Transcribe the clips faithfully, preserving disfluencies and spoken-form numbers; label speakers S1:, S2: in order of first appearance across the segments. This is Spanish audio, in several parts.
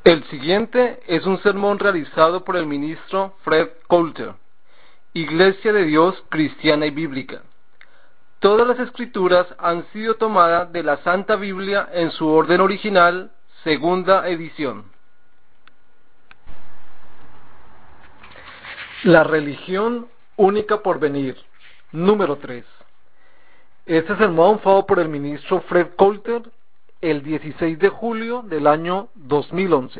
S1: El siguiente es un sermón realizado por el ministro Fred Coulter, Iglesia de Dios Cristiana y Bíblica. Todas las escrituras han sido tomadas de la Santa Biblia en su orden original, segunda edición. La religión única por venir, número tres. Este sermón fue por el ministro Fred Coulter el dieciséis de julio del año dos mil once.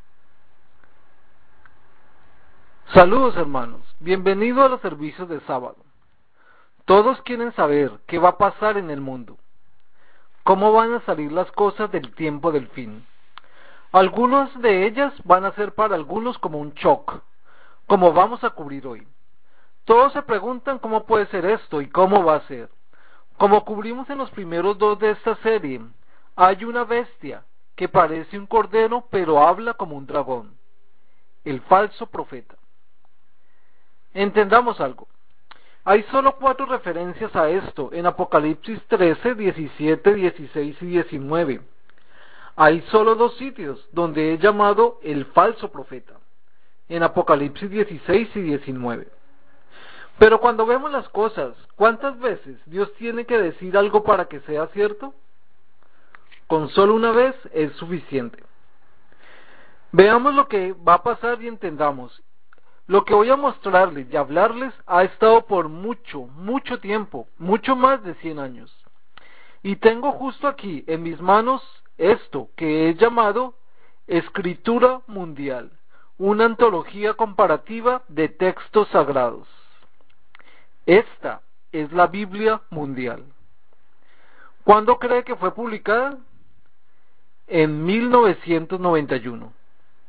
S1: Saludos, hermanos, bienvenidos a los servicios de sábado. Todos quieren saber qué va a pasar en el mundo, cómo van a salir las cosas del tiempo del fin. Algunas de ellas van a ser para algunos como un shock, como vamos a cubrir hoy. Todos se preguntan cómo puede ser esto y cómo va a ser. Como cubrimos en los primeros dos de esta serie, hay una bestia que parece un cordero pero habla como un dragón, el falso profeta. Entendamos algo. Hay solo cuatro referencias a esto en Apocalipsis trece, diecisiete, dieciséis y diecinueve. Hay solo dos sitios donde es llamado el falso profeta, en Apocalipsis dieciséis y diecinueve. Pero cuando vemos las cosas, ¿cuántas veces Dios tiene que decir algo para que sea cierto? Con solo una vez es suficiente. Veamos lo que va a pasar y entendamos. Lo que voy a mostrarles y hablarles ha estado por mucho, mucho tiempo, mucho más de cien años. Y tengo justo aquí en mis manos esto que he llamado Escritura Mundial, una antología comparativa de textos sagrados. Esta es la Biblia Mundial. ¿Cuándo cree que fue publicada? En mil novecientos noventa y uno.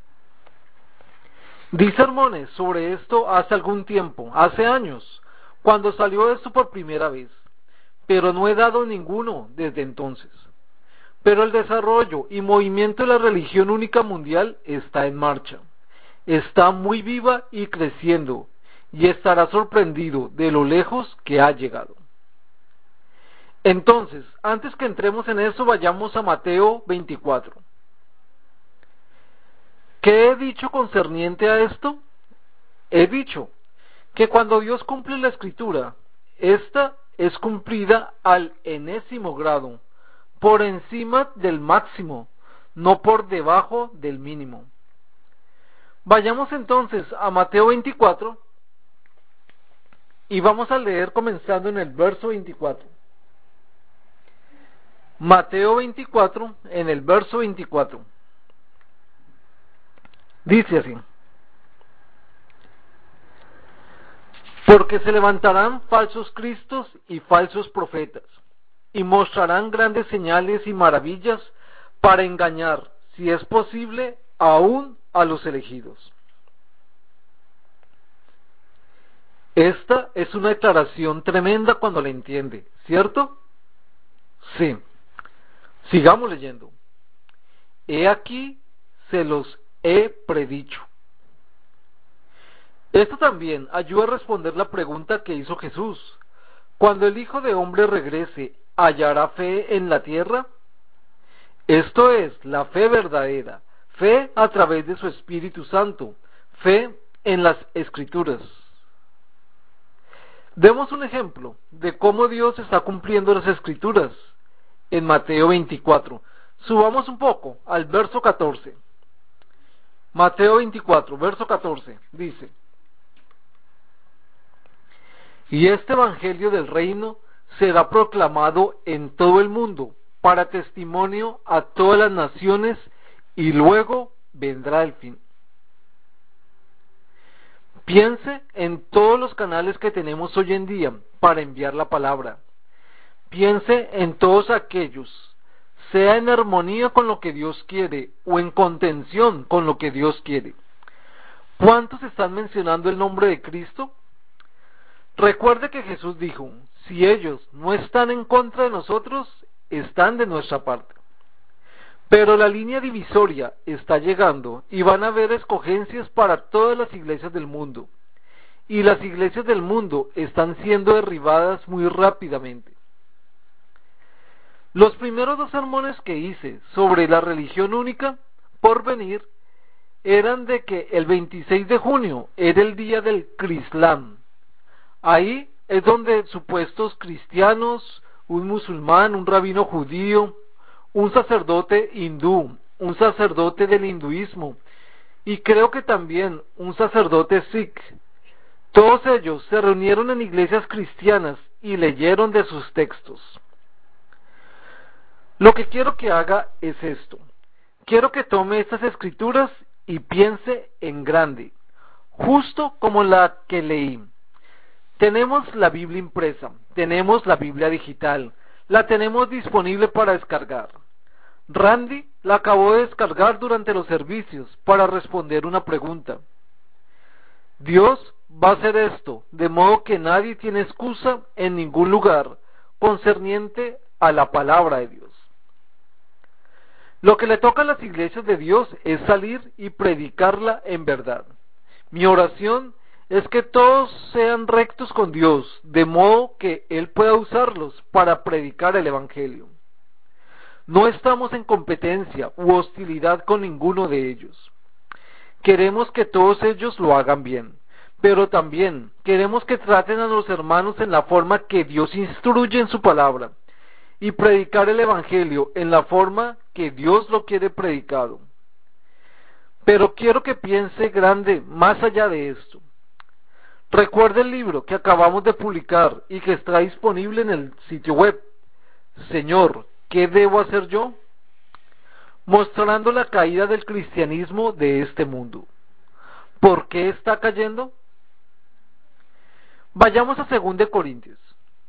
S1: Di sermones sobre esto hace algún tiempo, hace años, cuando salió esto por primera vez, pero no he dado ninguno desde entonces. Pero el desarrollo y movimiento de la religión única mundial está en marcha, está muy viva y creciendo, y estará sorprendido de lo lejos que ha llegado. Entonces, antes que entremos en eso, vayamos a Mateo veinticuatro. ¿Qué he dicho concerniente a esto? He dicho que cuando Dios cumple la escritura, esta es cumplida al enésimo grado, por encima del máximo, no por debajo del mínimo. Vayamos entonces a Mateo veinticuatro y vamos a leer comenzando en el verso veinticuatro. Mateo veinticuatro, en el verso veinticuatro. Dice así: porque se levantarán falsos cristos y falsos profetas, y mostrarán grandes señales y maravillas para engañar, si es posible, aún a los elegidos. Esta es una declaración tremenda cuando la entiende, ¿cierto? Sí. Sigamos leyendo. He aquí, se los he predicho. Esto también ayuda a responder la pregunta que hizo Jesús. Cuando el Hijo de Hombre regrese, ¿hallará fe en la tierra? Esto es la fe verdadera, fe a través de su Espíritu Santo, fe en las Escrituras. Demos un ejemplo de cómo Dios está cumpliendo las Escrituras en Mateo veinticuatro. Subamos un poco al verso catorce. Mateo veinticuatro, verso catorce, dice: y este evangelio del reino será proclamado en todo el mundo para testimonio a todas las naciones, y luego vendrá el fin. Piense en todos los canales que tenemos hoy en día para enviar la palabra. Piense en todos aquellos, sea en armonía con lo que Dios quiere o en contención con lo que Dios quiere. ¿Cuántos están mencionando el nombre de Cristo? Recuerde que Jesús dijo: si ellos no están en contra de nosotros, están de nuestra parte. Pero la línea divisoria está llegando y van a haber escogencias para todas las iglesias del mundo. Y las iglesias del mundo están siendo derribadas muy rápidamente. Los primeros dos sermones que hice sobre la religión única por venir eran de que el veintiséis de junio era el día del Crislán. Ahí es donde supuestos cristianos, un musulmán, un rabino judío, un sacerdote hindú, un sacerdote del hinduismo y creo que también un sacerdote sikh, todos ellos se reunieron en iglesias cristianas y leyeron de sus textos. Lo que quiero que haga es esto. Quiero que tome estas escrituras y piense en grande, justo como la que leí. Tenemos la Biblia impresa, tenemos la Biblia digital, la tenemos disponible para descargar. Randy la acabó de descargar durante los servicios para responder una pregunta. Dios va a hacer esto, de modo que nadie tiene excusa en ningún lugar concerniente a la palabra de Dios. Lo que le toca a las iglesias de Dios es salir y predicarla en verdad. Mi oración es que todos sean rectos con Dios, de modo que Él pueda usarlos para predicar el Evangelio. No estamos en competencia u hostilidad con ninguno de ellos. Queremos que todos ellos lo hagan bien, pero también queremos que traten a los hermanos en la forma que Dios instruye en su palabra y predicar el Evangelio en la forma que Dios lo quiere predicado. Pero quiero que piense grande más allá de esto. Recuerde el libro que acabamos de publicar y que está disponible en el sitio web. Señor, ¿qué debo hacer yo? Mostrando la caída del cristianismo de este mundo. ¿Por qué está cayendo? Vayamos a segunda de Corintios.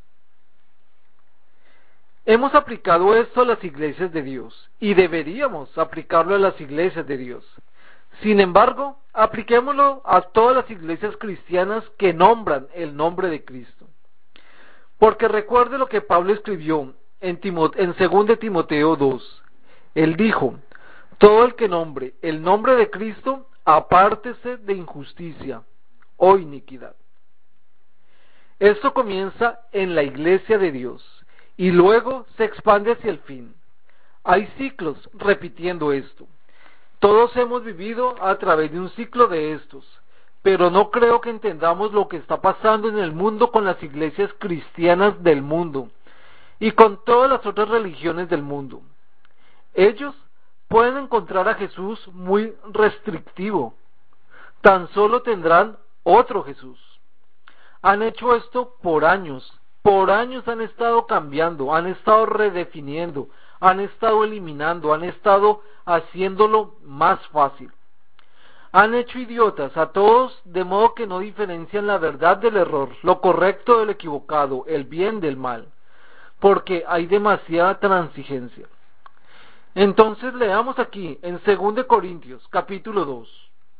S1: Hemos aplicado esto a las iglesias de Dios y deberíamos aplicarlo a las iglesias de Dios. Sin embargo, apliquémoslo a todas las iglesias cristianas que nombran el nombre de Cristo. Porque recuerde lo que Pablo escribió en, Timot en segunda de Timoteo dos. Él dijo, todo el que nombre el nombre de Cristo, apártese de injusticia o iniquidad. Esto comienza en la iglesia de Dios y luego se expande hacia el fin. Hay ciclos repitiendo esto. Todos hemos vivido a través de un ciclo de estos, pero no creo que entendamos lo que está pasando en el mundo con las iglesias cristianas del mundo y con todas las otras religiones del mundo. Ellos pueden encontrar a Jesús muy restrictivo. Tan solo tendrán otro Jesús. Han hecho esto por años. Por años han estado cambiando, han estado redefiniendo, han estado eliminando, han estado haciéndolo más fácil. Han hecho idiotas a todos de modo que no diferencian la verdad del error, lo correcto del equivocado, el bien del mal, porque hay demasiada transigencia. Entonces leamos aquí en segunda de Corintios capítulo dos.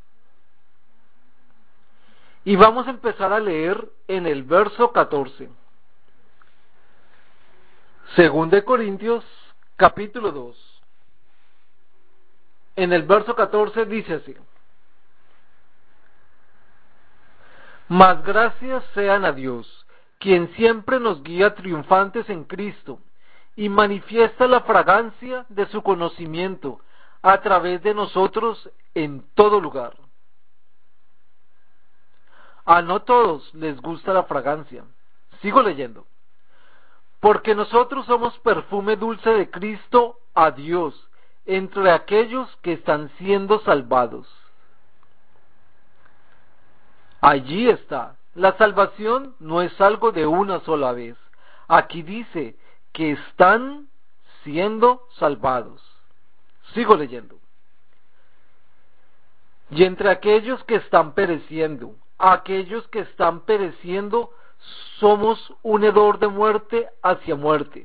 S1: Y vamos a empezar a leer en el verso catorce. segunda de Corintios capítulo dos. En el verso catorce dice así: Mas gracias sean a Dios, quien siempre nos guía triunfantes en Cristo, y manifiesta la fragancia de su conocimiento a través de nosotros en todo lugar. A no todos les gusta la fragancia. Sigo leyendo. Porque nosotros somos perfume dulce de Cristo a Dios, entre aquellos que están siendo salvados. Allí está. La salvación no es algo de una sola vez. Aquí dice que están siendo salvados. Sigo leyendo. Y entre aquellos que están pereciendo, aquellos que están pereciendo, somos un hedor de muerte hacia muerte.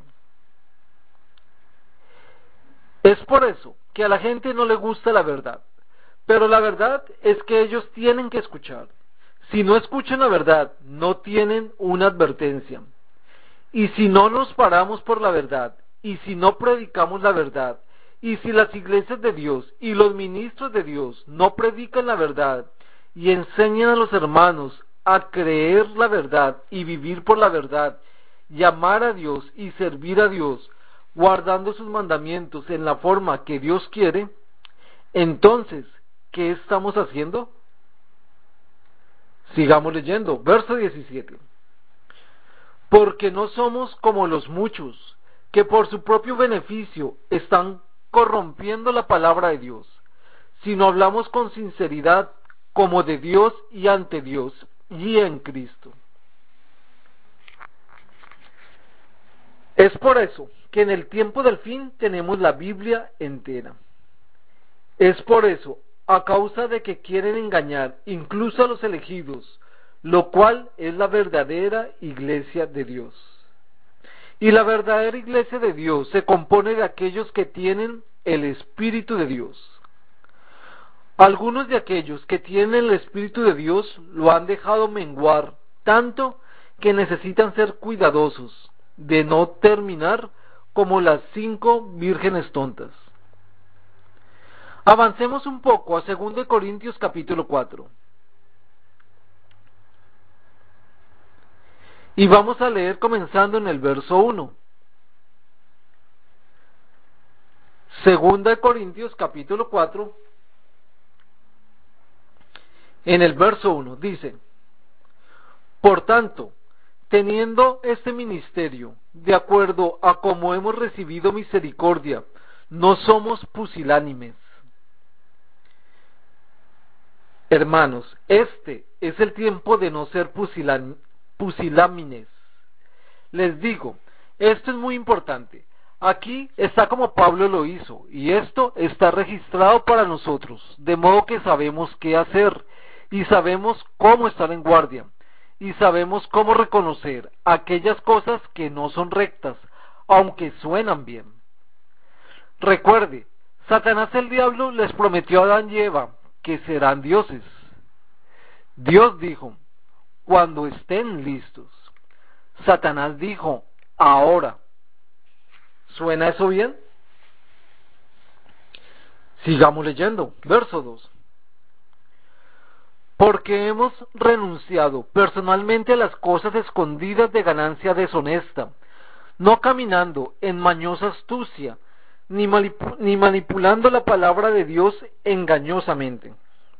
S1: Es por eso que a la gente no le gusta la verdad, pero la verdad es que ellos tienen que escuchar. Si no escuchan la verdad, no tienen una advertencia. Y si no nos paramos por la verdad, y si no predicamos la verdad, y si las iglesias de Dios y los ministros de Dios no predican la verdad y enseñan a los hermanos a creer la verdad y vivir por la verdad, y amar a Dios y servir a Dios, guardando sus mandamientos en la forma que Dios quiere, entonces ¿qué estamos haciendo? Sigamos leyendo, verso diecisiete. Porque no somos como los muchos, que por su propio beneficio están corrompiendo la palabra de Dios, sino hablamos con sinceridad como de Dios y ante Dios y en Cristo. Es por eso que en el tiempo del fin tenemos la Biblia entera. Es por eso, a causa de que quieren engañar incluso a los elegidos, lo cual es la verdadera iglesia de Dios. Y la verdadera iglesia de Dios se compone de aquellos que tienen el Espíritu de Dios. Algunos de aquellos que tienen el Espíritu de Dios lo han dejado menguar tanto que necesitan ser cuidadosos de no terminar como las cinco vírgenes tontas. Avancemos un poco a segunda de Corintios capítulo cuatro. Y vamos a leer comenzando en el verso uno. segunda de Corintios capítulo cuatro, en el verso uno, dice: Por tanto, teniendo este ministerio, de acuerdo a como hemos recibido misericordia, no somos pusilánimes. Hermanos, este es el tiempo de no ser pusilán, pusilámines. Les digo, esto es muy importante. Aquí está como Pablo lo hizo, y esto está registrado para nosotros, de modo que sabemos qué hacer, y sabemos cómo estar en guardia, y sabemos cómo reconocer aquellas cosas que no son rectas, aunque suenan bien. Recuerde, Satanás el diablo les prometió a Adán y Eva que serán dioses. Dios dijo, cuando estén listos. Satanás dijo, ahora. ¿Suena eso bien? Sigamos leyendo, verso dos. Porque hemos renunciado personalmente a las cosas escondidas de ganancia deshonesta, no caminando en mañosa astucia, ni, manip- ni manipulando la palabra de Dios engañosamente.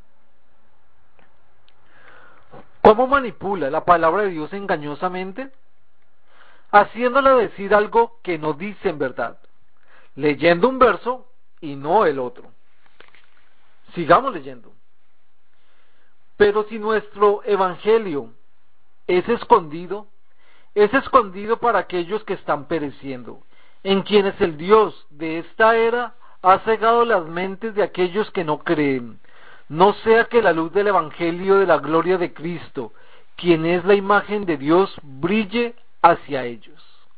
S1: ¿Cómo manipula la palabra de Dios engañosamente? Haciéndola decir algo que no dice en verdad, leyendo un verso y no el otro. Sigamos leyendo. Pero si nuestro evangelio es escondido, es escondido para aquellos que están pereciendo, en quienes el Dios de esta era ha cegado las mentes de aquellos que no creen, no sea que la luz del evangelio de la gloria de Cristo, quien es la imagen de Dios, brille hacia ellos.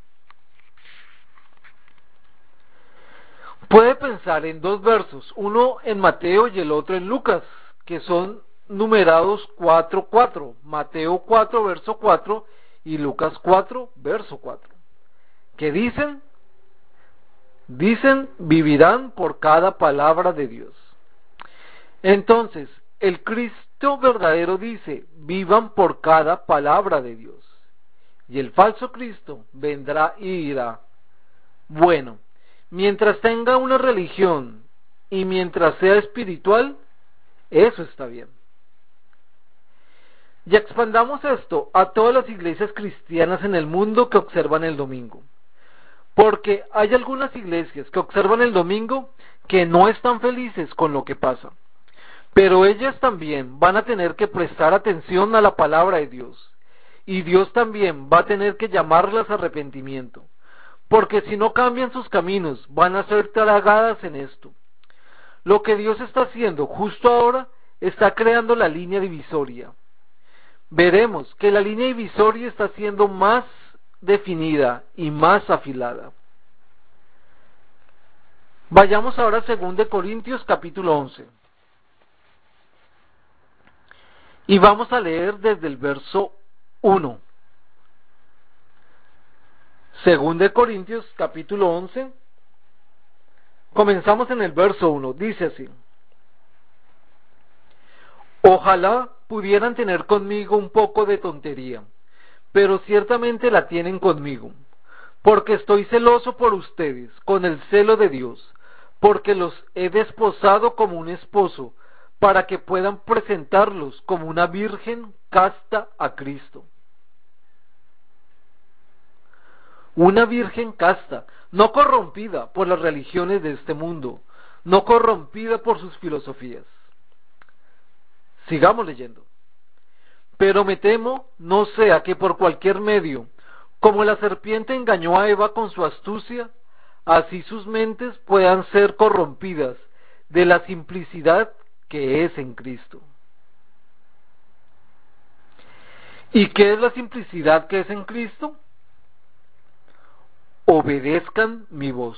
S1: Puede pensar en dos versos, uno en Mateo y el otro en Lucas, que son numerados cuatro cuatro, Mateo cuatro verso cuatro y Lucas cuatro verso cuatro, que dicen, dicen vivirán por cada palabra de Dios. Entonces, el Cristo verdadero dice, vivan por cada palabra de Dios. Y el falso Cristo vendrá y dirá, bueno, mientras tenga una religión y mientras sea espiritual, eso está bien. Y expandamos esto a todas las iglesias cristianas en el mundo que observan el domingo. Porque hay algunas iglesias que observan el domingo que no están felices con lo que pasa. Pero ellas también van a tener que prestar atención a la palabra de Dios. Y Dios también va a tener que llamarlas a arrepentimiento. Porque si no cambian sus caminos, van a ser tragadas en esto. Lo que Dios está haciendo justo ahora está creando la línea divisoria. Veremos que la línea divisoria está siendo más definida y más afilada. Vayamos ahora a segunda de Corintios capítulo once. Y vamos a leer desde el verso uno. segunda de Corintios capítulo once. Comenzamos en el verso uno. Dice así: Ojalá pudieran tener conmigo un poco de tontería, pero ciertamente la tienen conmigo, porque estoy celoso por ustedes, con el celo de Dios, porque los he desposado como un esposo, para que puedan presentarlos como una virgen casta a Cristo. Una virgen casta, no corrompida por las religiones de este mundo, no corrompida por sus filosofías. Sigamos leyendo. Pero me temo no sea que por cualquier medio, como la serpiente engañó a Eva con su astucia, así sus mentes puedan ser corrompidas de la simplicidad que es en Cristo. ¿Y qué es la simplicidad que es en Cristo? Obedezcan mi voz.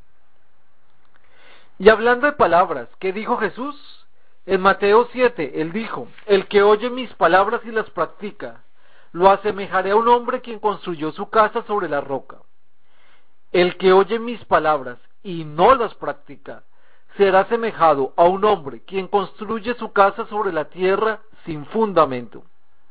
S1: Y hablando de palabras, ¿qué dijo Jesús? En Mateo siete, él dijo, el que oye mis palabras y las practica, lo asemejaré a un hombre quien construyó su casa sobre la roca. El que oye mis palabras y no las practica, será asemejado a un hombre quien construye su casa sobre la tierra sin fundamento.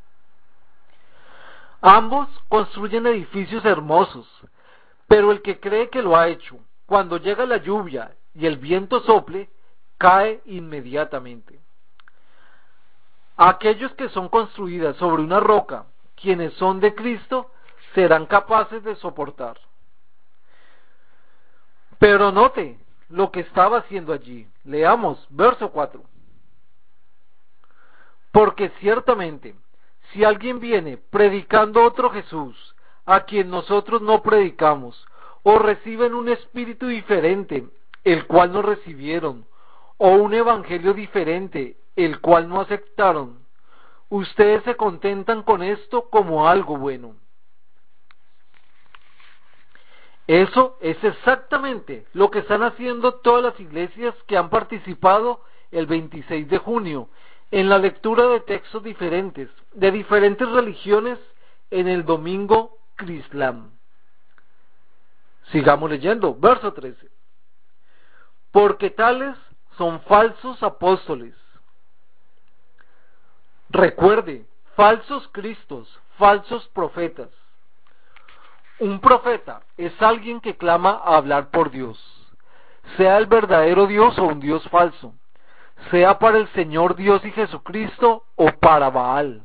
S1: Ambos construyen edificios hermosos, pero el que cree que lo ha hecho, cuando llega la lluvia y el viento sople, cae inmediatamente. Aquellos que son construidas sobre una roca, quienes son de Cristo, serán capaces de soportar. Pero note lo que estaba haciendo allí. Leamos verso cuatro. Porque ciertamente, si alguien viene predicando otro Jesús, a quien nosotros no predicamos, o reciben un espíritu diferente, el cual no recibieron, o un evangelio diferente, el cual no aceptaron, ustedes se contentan con esto como algo bueno. Eso es exactamente lo que están haciendo todas las iglesias que han participado el veintiséis de junio en la lectura de textos diferentes, de diferentes religiones en el domingo Crislam. Sigamos leyendo, verso trece. Porque tales son falsos apóstoles. Recuerde, falsos cristos, falsos profetas. Un profeta es alguien que clama a hablar por Dios, sea el verdadero Dios o un Dios falso, sea para el Señor Dios y Jesucristo o para Baal.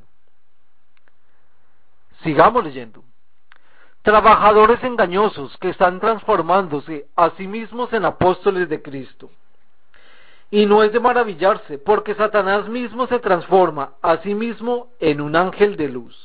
S1: Sigamos leyendo. Trabajadores engañosos que están transformándose a sí mismos en apóstoles de Cristo. Y no es de maravillarse, porque Satanás mismo se transforma a sí mismo en un ángel de luz.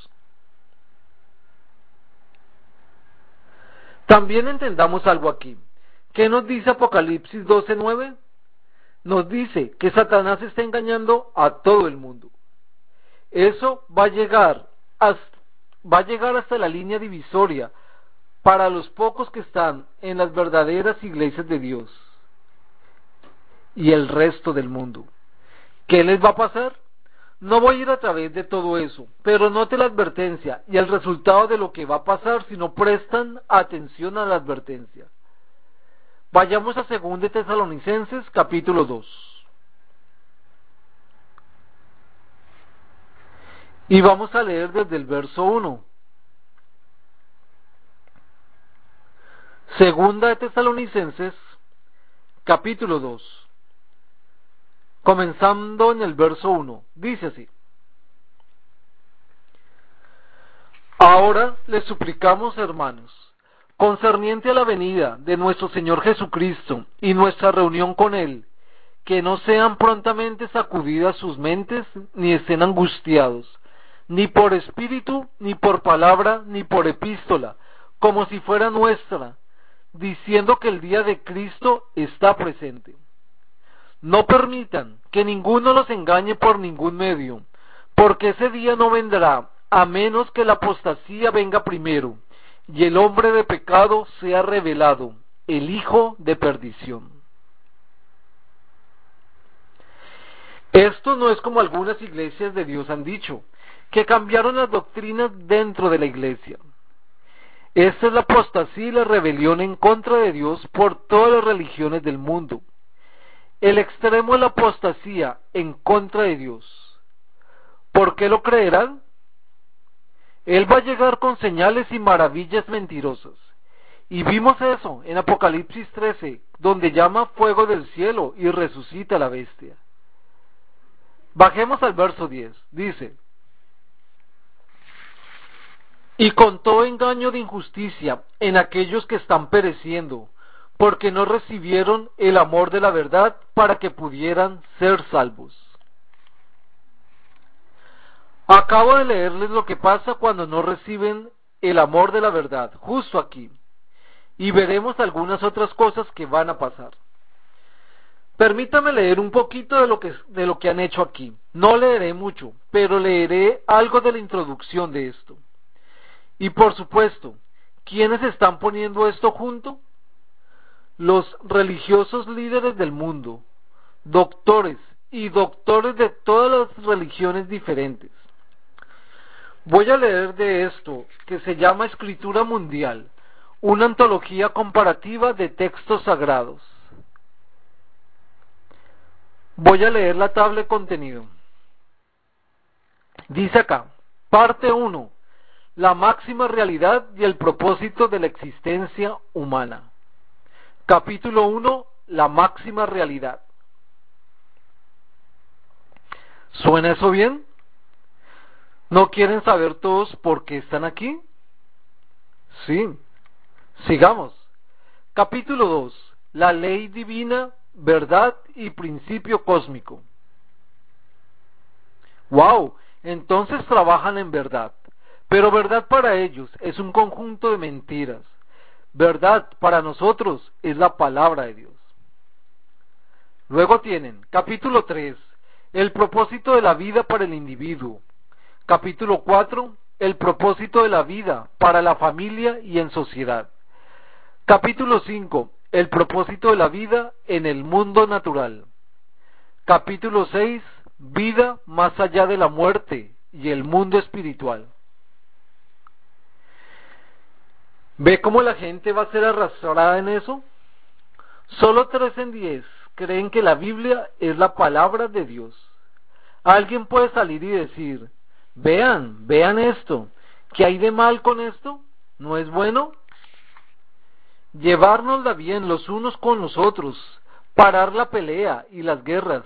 S1: También entendamos algo aquí. ¿Qué nos dice Apocalipsis doce nueve? Nos dice que Satanás está engañando a todo el mundo. Eso va a llegar hasta, va a llegar hasta la línea divisoria para los pocos que están en las verdaderas iglesias de Dios y el resto del mundo. ¿Qué les va a pasar? No voy a ir a través de todo eso, pero note la advertencia y el resultado de lo que va a pasar si no prestan atención a la advertencia. Vayamos a Segunda de Tesalonicenses, capítulo dos. Y vamos a leer desde el verso uno. Segunda de Tesalonicenses, capítulo dos. Comenzando en el verso uno, dice así. Ahora les suplicamos, hermanos, concerniente a la venida de nuestro Señor Jesucristo y nuestra reunión con Él, que no sean prontamente sacudidas sus mentes, ni estén angustiados, ni por espíritu, ni por palabra, ni por epístola, como si fuera nuestra, diciendo que el día de Cristo está presente. No permitan que ninguno los engañe por ningún medio, porque ese día no vendrá, a menos que la apostasía venga primero, y el hombre de pecado sea revelado, el hijo de perdición. Esto no es como algunas iglesias de Dios han dicho, que cambiaron las doctrinas dentro de la iglesia. Esta es la apostasía y la rebelión en contra de Dios por todas las religiones del mundo. El extremo es la apostasía en contra de Dios. ¿Por qué lo creerán? Él va a llegar con señales y maravillas mentirosas. Y vimos eso en Apocalipsis trece, donde llama fuego del cielo y resucita a la bestia. Bajemos al verso diez. Dice: y con todo engaño de injusticia en aquellos que están pereciendo, porque no recibieron el amor de la verdad para que pudieran ser salvos. Acabo de leerles lo que pasa cuando no reciben el amor de la verdad, justo aquí, y veremos algunas otras cosas que van a pasar. Permítame leer un poquito de lo que, de lo que han hecho aquí. No leeré mucho, pero leeré algo de la introducción de esto. Y por supuesto, ¿quiénes están poniendo esto junto? Los religiosos líderes del mundo, doctores y doctores de todas las religiones diferentes. Voy a leer de esto, que se llama Escritura Mundial, una antología comparativa de textos sagrados. Voy a leer la tabla de contenido. Dice acá, parte uno, la máxima realidad y el propósito de la existencia humana. Capítulo uno, la máxima realidad. ¿Suena eso bien? ¿No quieren saber todos por qué están aquí? Sí. Sigamos. Capítulo dos, la ley divina, verdad y principio cósmico. ¡Wow! Entonces trabajan en verdad. Pero verdad para ellos es un conjunto de mentiras. Verdad para nosotros es la palabra de Dios. Luego tienen, capítulo tres, el propósito de la vida para el individuo. Capítulo cuatro, el propósito de la vida para la familia y en sociedad. Capítulo cinco, el propósito de la vida en el mundo natural. Capítulo seis, vida más allá de la muerte y el mundo espiritual. ¿Ve cómo la gente va a ser arrastrada en eso? Solo tres en diez creen que la Biblia es la palabra de Dios. Alguien puede salir y decir, vean, vean esto, ¿qué hay de mal con esto? ¿No es bueno? Llevárnosla bien los unos con los otros, parar la pelea y las guerras.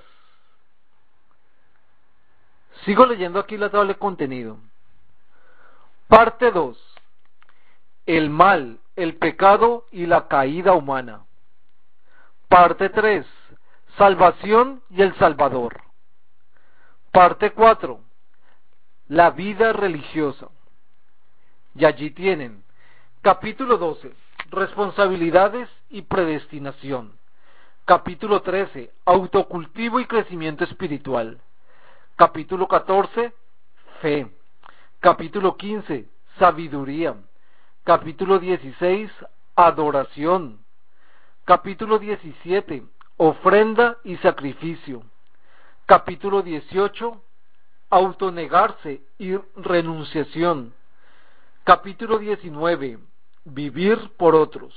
S1: Sigo leyendo aquí la tabla de contenido. Parte dos. El mal, el pecado y la caída humana. Parte tres. Salvación y el Salvador. Parte cuatro. La vida religiosa. Y allí tienen. Capítulo doce. Responsabilidades y predestinación. Capítulo trece. Autocultivo y crecimiento espiritual. Capítulo catorce. Fe. Capítulo quince. Sabiduría. Capítulo dieciséis. Adoración. Capítulo diecisiete. Ofrenda y sacrificio. Capítulo dieciocho. Autonegarse y renunciación. Capítulo diecinueve. Vivir por otros.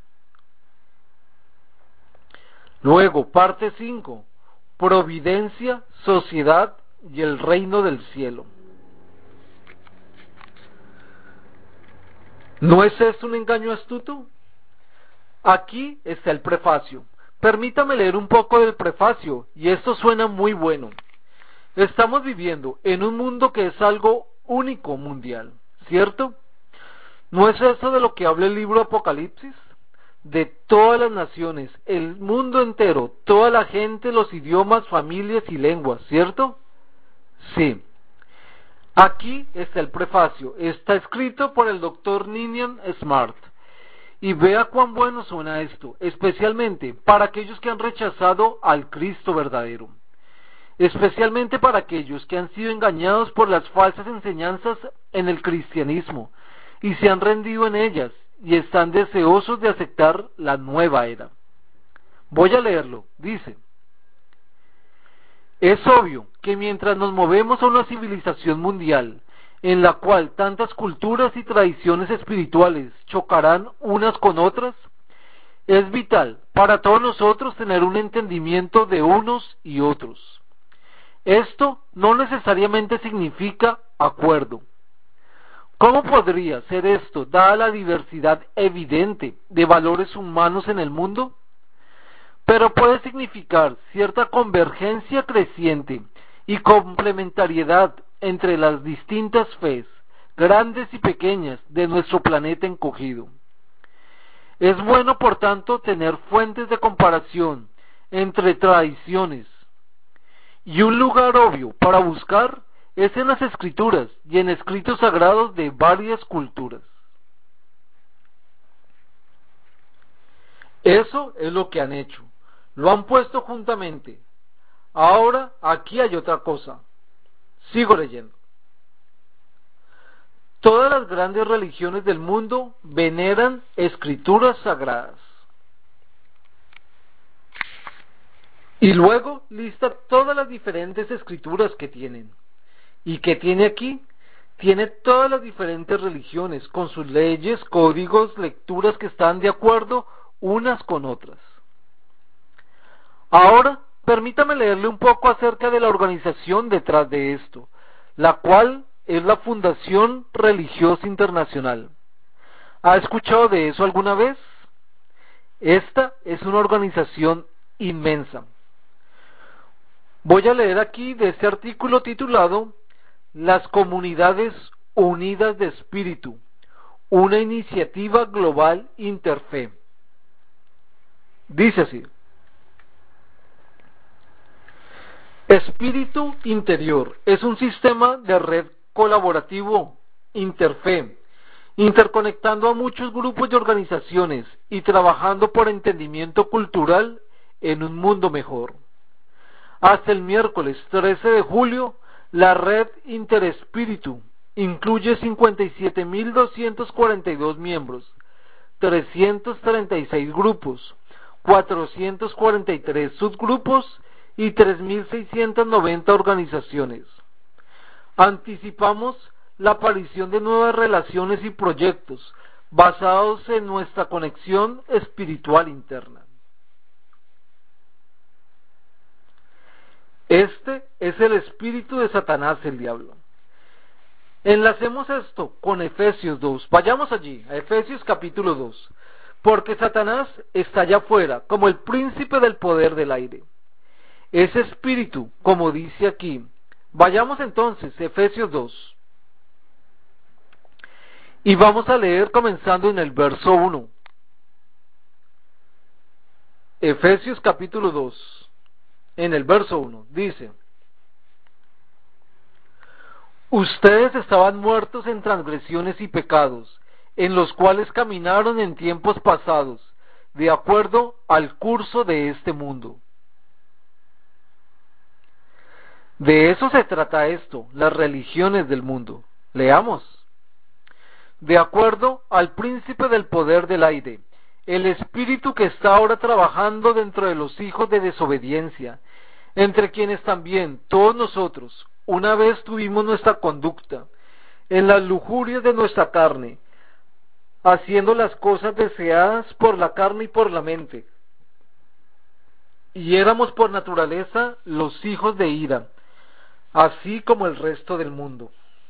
S1: Luego, parte cinco. Providencia, sociedad y el reino del cielo. ¿No es esto un engaño astuto? Aquí está el prefacio. Permítame leer un poco del prefacio, y esto suena muy bueno. Estamos viviendo en un mundo que es algo único mundial, ¿cierto? ¿No es eso de lo que habla el libro Apocalipsis? De todas las naciones, el mundo entero, toda la gente, los idiomas, familias y lenguas, ¿cierto? Sí. Aquí está el prefacio, está escrito por el doctor Ninian Smart. Y vea cuán bueno suena esto, especialmente para aquellos que han rechazado al Cristo verdadero. Especialmente para aquellos que han sido engañados por las falsas enseñanzas en el cristianismo y se han rendido en ellas y están deseosos de aceptar la nueva era. Voy a leerlo, dice: es obvio que mientras nos movemos a una civilización mundial en la cual tantas culturas y tradiciones espirituales chocarán unas con otras, es vital para todos nosotros tener un entendimiento de unos y otros. Esto no necesariamente significa acuerdo. ¿Cómo podría ser esto, dada la diversidad evidente de valores humanos en el mundo? Pero puede significar cierta convergencia creciente y complementariedad entre las distintas fes, grandes y pequeñas, de nuestro planeta encogido. Es bueno, por tanto, tener fuentes de comparación entre tradiciones, y un lugar obvio para buscar es en las escrituras y en escritos sagrados de varias culturas. Eso es lo que han hecho. Lo han puesto juntamente. Ahora, aquí hay otra cosa. Sigo leyendo. Todas las grandes religiones del mundo veneran escrituras sagradas. Y luego lista todas las diferentes escrituras que tienen. ¿Y qué tiene aquí? Tiene todas las diferentes religiones, con sus leyes, códigos, lecturas que están de acuerdo unas con otras. Ahora, permítame leerle un poco acerca de la organización detrás de esto, la cual es la Fundación Religiosa Internacional. ¿Ha escuchado de eso alguna vez? Esta es una organización inmensa. Voy a leer aquí de este artículo titulado Las Comunidades Unidas de Espíritu, una iniciativa global interfe. Dice así: Espíritu Interior es un sistema de red colaborativo interfe, interconectando a muchos grupos y organizaciones y trabajando por entendimiento cultural en un mundo mejor. Hasta el miércoles trece de julio, la red Interespíritu incluye cincuenta y siete mil doscientos cuarenta y dos miembros, trescientos treinta y seis grupos, cuatrocientos cuarenta y tres subgrupos y tres mil seiscientas noventa organizaciones. Anticipamos la aparición de nuevas relaciones y proyectos basados en nuestra conexión espiritual interna. Este es el espíritu de Satanás, el diablo. Enlacemos esto con Efesios dos. Vayamos allí, a Efesios capítulo dos. Porque Satanás está allá afuera, como el príncipe del poder del aire. Ese espíritu, como dice aquí. Vayamos entonces, Efesios dos. Y vamos a leer comenzando en el verso uno. Efesios capítulo dos. En el verso uno, dice: Ustedes estaban muertos en transgresiones y pecados, en los cuales caminaron en tiempos pasados, de acuerdo al curso de este mundo. De eso se trata esto, las religiones del mundo. Leamos. De acuerdo al príncipe del poder del aire, el espíritu que está ahora trabajando dentro de los hijos de desobediencia, entre quienes también todos nosotros una vez tuvimos nuestra conducta en las lujurias de nuestra carne, haciendo las cosas deseadas por la carne y por la mente, y éramos por naturaleza los hijos de ira, así como el resto del mundo.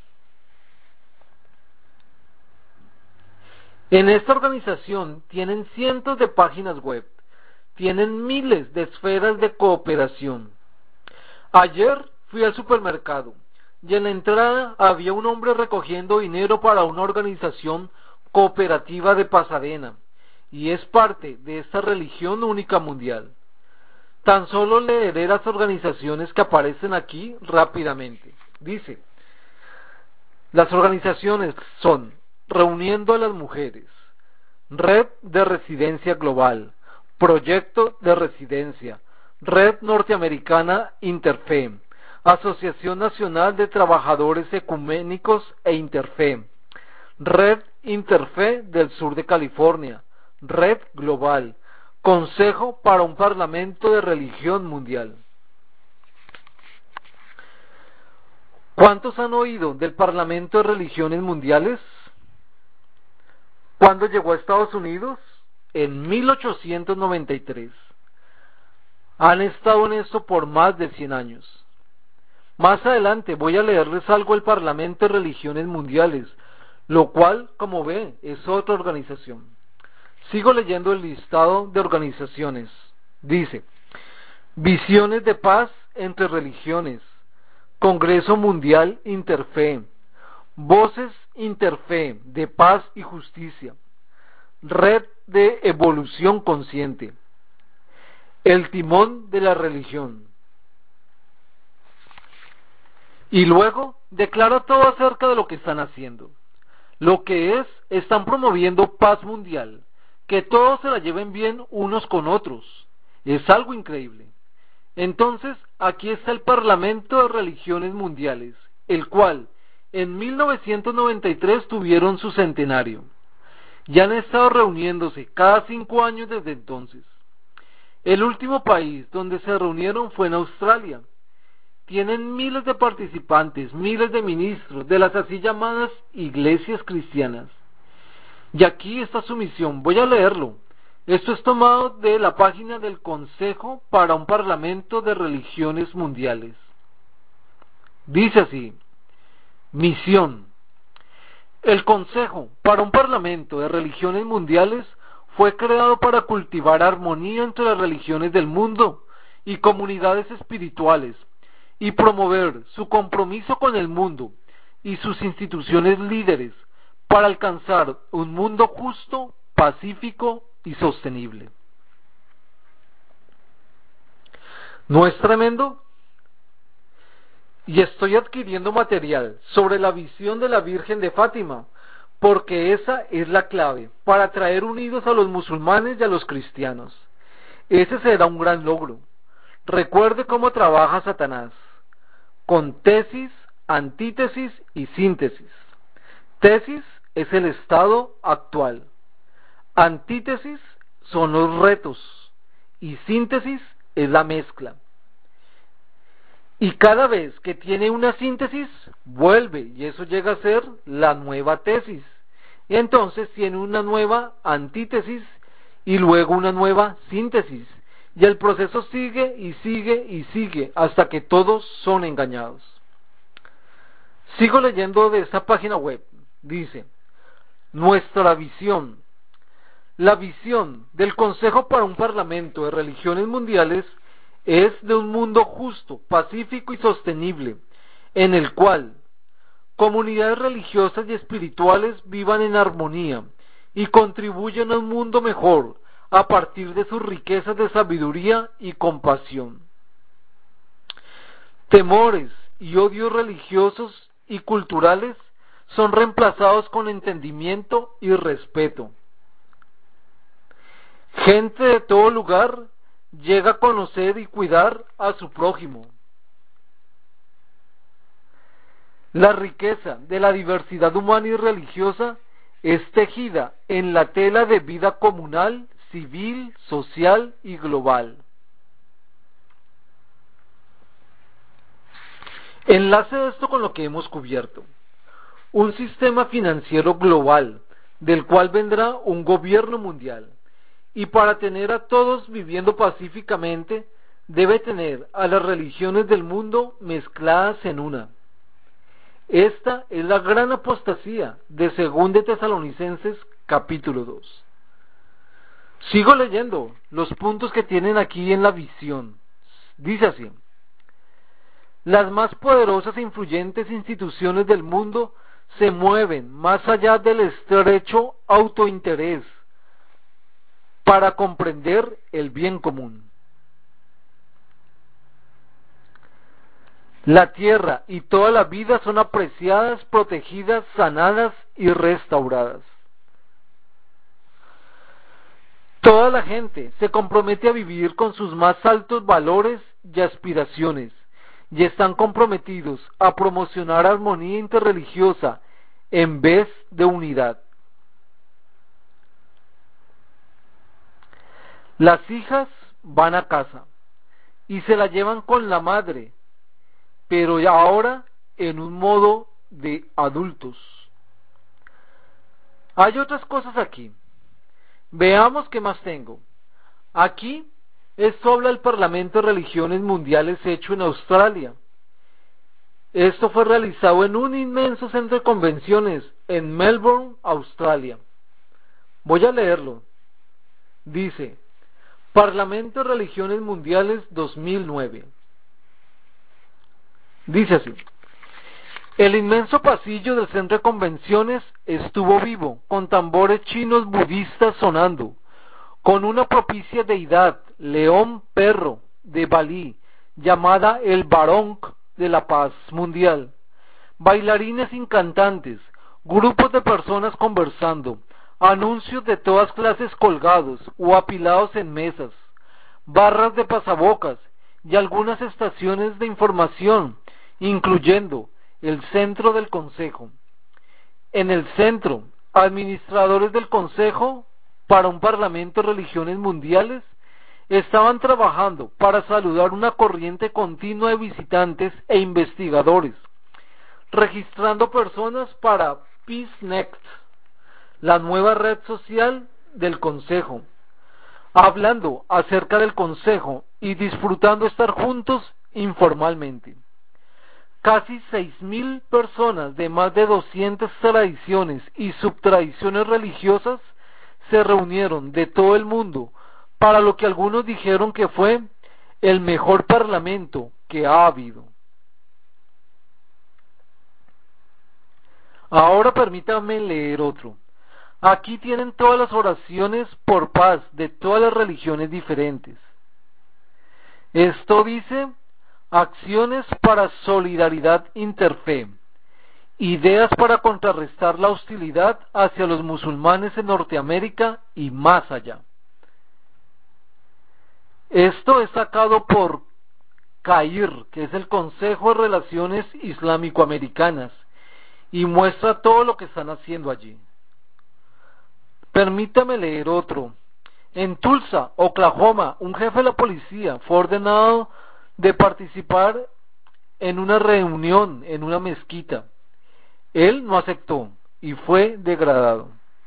S1: En esta organización tienen cientos de páginas web, tienen miles de esferas de cooperación. Ayer fui al supermercado y en la entrada había un hombre recogiendo dinero para una organización cooperativa de Pasadena y es parte de esta religión única mundial. Tan solo leeré las organizaciones que aparecen aquí rápidamente. Dice, las organizaciones son Reuniendo a las Mujeres, Red de Residencia Global, Proyecto de Residencia, Red Norteamericana Interfe, Asociación Nacional de Trabajadores Ecuménicos e Interfe, Red Interfe del Sur de California, Red Global, Consejo para un Parlamento de Religión Mundial. ¿Cuántos han oído del Parlamento de Religiones Mundiales? ¿Cuándo llegó a Estados Unidos? En mil ochocientos noventa y tres. Han estado en esto por más de cien años. Más adelante voy a leerles algo del Parlamento de Religiones Mundiales, lo cual, como ve, es otra organización. Sigo leyendo el listado de organizaciones. Dice, Visiones de Paz entre Religiones, Congreso Mundial Interfe, Voces Interfe de Paz y Justicia, Red de Evolución Consciente, El Timón de la Religión. Y luego declara todo acerca de lo que están haciendo. Lo que es, están promoviendo paz mundial, que todos se la lleven bien unos con otros. Es algo increíble. Entonces, aquí está el Parlamento de Religiones Mundiales, el cual en mil novecientos noventa y tres tuvieron su centenario. Ya han estado reuniéndose cada cinco años desde entonces. El último país donde se reunieron fue en Australia. Tienen miles de participantes, miles de ministros de las así llamadas iglesias cristianas. Y aquí está su misión. Voy a leerlo. Esto es tomado de la página del Consejo para un Parlamento de Religiones Mundiales. Dice así: misión. El Consejo para un Parlamento de Religiones Mundiales fue creado para cultivar armonía entre las religiones del mundo y comunidades espirituales, y promover su compromiso con el mundo y sus instituciones líderes para alcanzar un mundo justo, pacífico y sostenible. ¿No es tremendo? Y estoy adquiriendo material sobre la visión de la Virgen de Fátima, porque esa es la clave para traer unidos a los musulmanes y a los cristianos. Ese será un gran logro. Recuerde cómo trabaja Satanás, con tesis, antítesis y síntesis. Tesis es el estado actual. Antítesis son los retos y síntesis es la mezcla. Y cada vez que tiene una síntesis, vuelve y eso llega a ser la nueva tesis. Y entonces tiene una nueva antítesis y luego una nueva síntesis. Y el proceso sigue y sigue y sigue hasta que todos son engañados. Sigo leyendo de esta página web. Dice: nuestra visión. La visión del Consejo para un Parlamento de Religiones Mundiales es de un mundo justo, pacífico y sostenible, en el cual comunidades religiosas y espirituales vivan en armonía y contribuyan a un mundo mejor a partir de sus riquezas de sabiduría y compasión. Temores y odios religiosos y culturales son reemplazados con entendimiento y respeto. Gente de todo lugar llega a conocer y cuidar a su prójimo. La riqueza de la diversidad humana y religiosa es tejida en la tela de vida comunal, civil, social y global. Enlace esto con lo que hemos cubierto. Un sistema financiero global, del cual vendrá un gobierno mundial. Y para tener a todos viviendo pacíficamente, debe tener a las religiones del mundo mezcladas en una. Esta es la gran apostasía de Según de Tesalonicenses capítulo dos. Sigo leyendo los puntos que tienen aquí en la visión. Dice así: las más poderosas e influyentes instituciones del mundo se mueven más allá del estrecho autointerés para comprender el bien común. La tierra y toda la vida son apreciadas, protegidas, sanadas y restauradas. Toda la gente se compromete a vivir con sus más altos valores y aspiraciones, y están comprometidos a promocionar armonía interreligiosa en vez de unidad. Las hijas van a casa y se la llevan con la madre, pero ahora en un modo de adultos. Hay otras cosas aquí. Veamos qué más tengo. Aquí esto habla del Parlamento de Religiones Mundiales hecho en Australia. Esto fue realizado en un inmenso centro de convenciones en Melbourne, Australia. Voy a leerlo. Dice: Parlamento de Religiones Mundiales dos mil nueve. Dice así: el inmenso pasillo del centro de convenciones estuvo vivo, con tambores chinos budistas sonando, con una propicia deidad, león perro, de Balí, llamada el Barong de la paz mundial, bailarines incantantes, grupos de personas conversando, anuncios de todas clases colgados o apilados en mesas, barras de pasabocas y algunas estaciones de información, incluyendo el centro del consejo. En el centro, administradores del consejo para un parlamento de religiones mundiales estaban trabajando para saludar una corriente continua de visitantes e investigadores, registrando personas para Peace Next, la nueva red social del consejo, hablando acerca del consejo y disfrutando estar juntos informalmente. Casi seis mil personas de más de doscientas tradiciones y subtradiciones religiosas se reunieron de todo el mundo para lo que algunos dijeron que fue el mejor parlamento que ha habido. Ahora permítanme leer otro. Aquí tienen todas las oraciones por paz de todas las religiones diferentes. Esto dice: acciones para solidaridad interfe, ideas para contrarrestar la hostilidad hacia los musulmanes en Norteamérica y más allá. Esto es sacado por CAIR, que es el Consejo de Relaciones Islámico-Americanas, y muestra todo lo que están haciendo allí. Permítame leer otro. En Tulsa, Oklahoma, un jefe de la policía fue ordenado de participar en una reunión en una mezquita. Él no aceptó y fue degradado.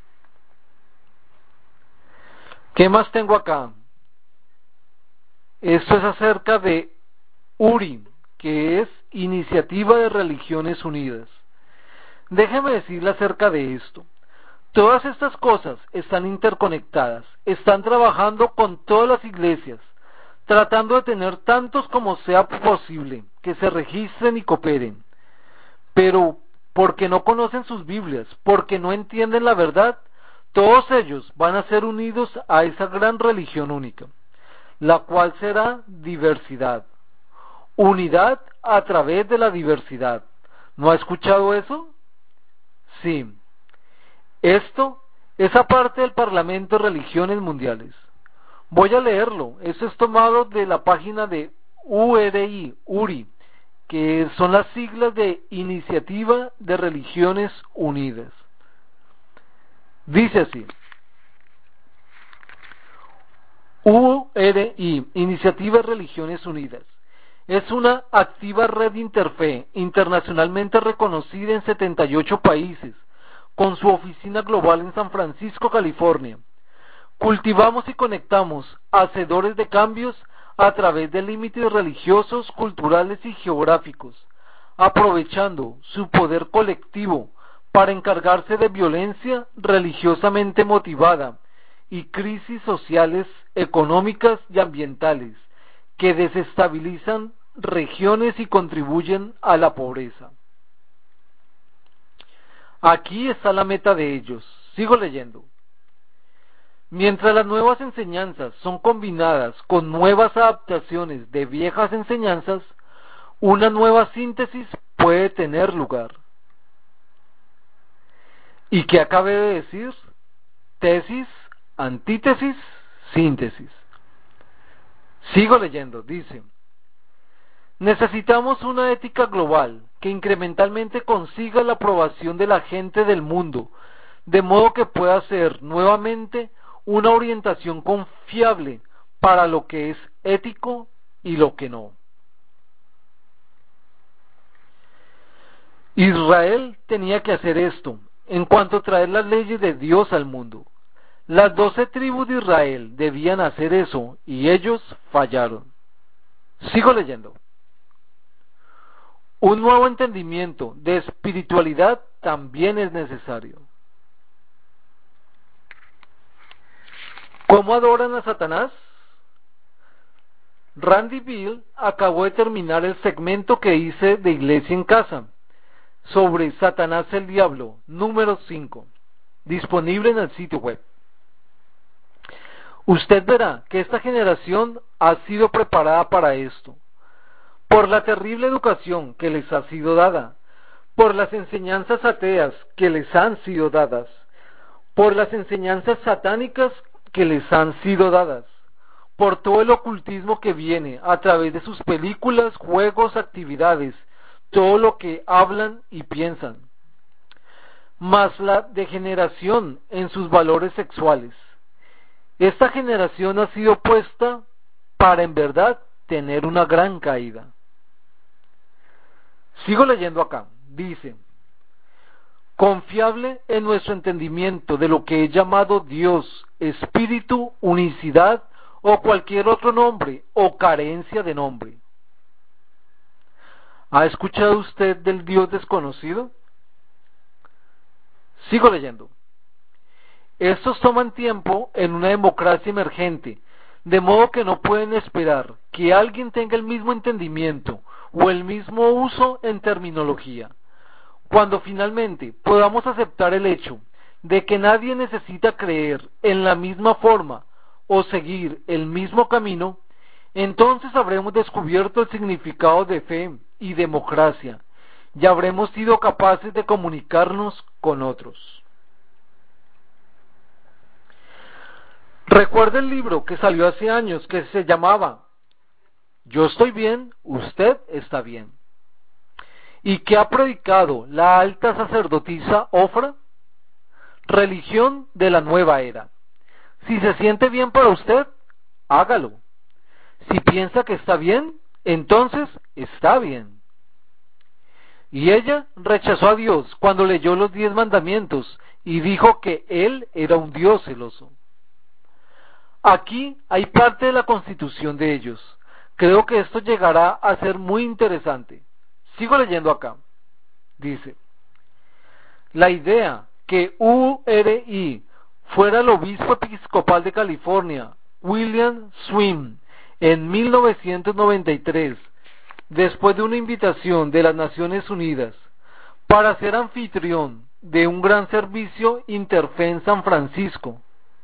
S1: ¿Qué más tengo acá? Esto es acerca de U R I, que es Iniciativa de Religiones Unidas. Déjeme decirle acerca de esto. Todas estas cosas están interconectadas, están trabajando con todas las iglesias, tratando de tener tantos como sea posible, que se registren y cooperen. Pero porque no conocen sus Biblias, porque no entienden la verdad, todos ellos van a ser unidos a esa gran religión única, la cual será diversidad. Unidad a través de la diversidad. ¿No ha escuchado eso? Sí. Esto es aparte del Parlamento de Religiones Mundiales. Voy a leerlo. Esto es tomado de la página de U R I, U R I, que son las siglas de Iniciativa de Religiones Unidas. Dice así: U R I, Iniciativa de Religiones Unidas, es una activa red interfe internacionalmente reconocida en setenta y ocho países, con su oficina global en San Francisco, California. Cultivamos y conectamos hacedores de cambios a través de límites religiosos, culturales y geográficos, aprovechando su poder colectivo para encargarse de violencia religiosamente motivada y crisis sociales, económicas y ambientales que desestabilizan regiones y contribuyen a la pobreza. Aquí está la meta de ellos. Sigo leyendo. Mientras las nuevas enseñanzas son combinadas con nuevas adaptaciones de viejas enseñanzas, una nueva síntesis puede tener lugar. ¿Y qué acabé de decir? Tesis, antítesis, síntesis. Sigo leyendo, dice: necesitamos una ética global que incrementalmente consiga la aprobación de la gente del mundo, de modo que pueda ser nuevamente una orientación confiable para lo que es ético y lo que no. Israel tenía que hacer esto en cuanto a traer las leyes de Dios al mundo. Las doce tribus de Israel debían hacer eso y ellos fallaron. Sigo leyendo. Un nuevo entendimiento de espiritualidad también es necesario. ¿Cómo adoran a Satanás? Randy Bill acabó de terminar el segmento que hice de Iglesia en Casa sobre Satanás el Diablo, número cinco, disponible en el sitio web. Usted verá que esta generación ha sido preparada para esto, por la terrible educación que les ha sido dada, por las enseñanzas ateas que les han sido dadas, por las enseñanzas satánicas que les han sido dadas, por todo el ocultismo que viene a través de sus películas, juegos, actividades, todo lo que hablan y piensan, más la degeneración en sus valores sexuales. Esta generación ha sido puesta para en verdad tener una gran caída. Sigo leyendo acá, dice: confiable en nuestro entendimiento de lo que es llamado Dios, Espíritu, unicidad o cualquier otro nombre o carencia de nombre. ¿Ha escuchado usted del Dios desconocido? Sigo leyendo. Estos toman tiempo en una democracia emergente, de modo que no pueden esperar que alguien tenga el mismo entendimiento o el mismo uso en terminología. Cuando finalmente podamos aceptar el hecho de que nadie necesita creer en la misma forma o seguir el mismo camino, entonces habremos descubierto el significado de fe y democracia y habremos sido capaces de comunicarnos con otros. Recuerda el libro que salió hace años que se llamaba Yo estoy bien, usted está bien, y que ha predicado la alta sacerdotisa Ofra, religión de la nueva era. Si se siente bien para usted, hágalo. Si piensa que está bien, entonces está bien. Y ella rechazó a Dios cuando leyó los diez mandamientos y dijo que Él era un Dios celoso. Aquí hay parte de la constitución de ellos. Creo que esto llegará a ser muy interesante. Sigo leyendo acá. Dice: la idea que U R I fuera el obispo episcopal de California, William Swim, en mil novecientos noventa y tres, después de una invitación de las Naciones Unidas para ser anfitrión de un gran servicio Interfe en San Francisco.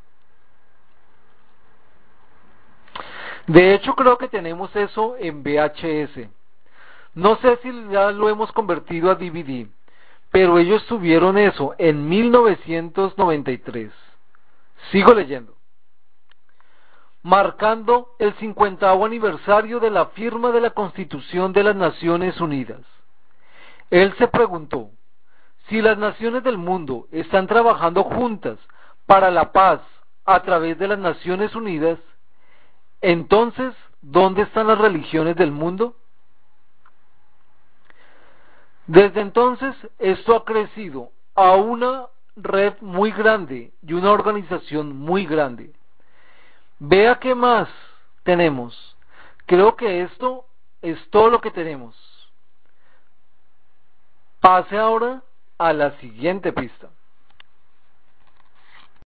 S1: De hecho, creo que tenemos eso en V H S. No sé si ya lo hemos convertido a D V D, pero ellos tuvieron eso en mil novecientos noventa y tres. Sigo leyendo. Marcando el cincuentavo aniversario de la firma de la Constitución de las Naciones Unidas. Él se preguntó: si las naciones del mundo están trabajando juntas para la paz a través de las Naciones Unidas, entonces, ¿dónde están las religiones del mundo? Desde entonces, esto ha crecido a una red muy grande y una organización muy grande. Vea qué más tenemos. Creo que esto es todo lo que tenemos. Pase ahora a la siguiente pista.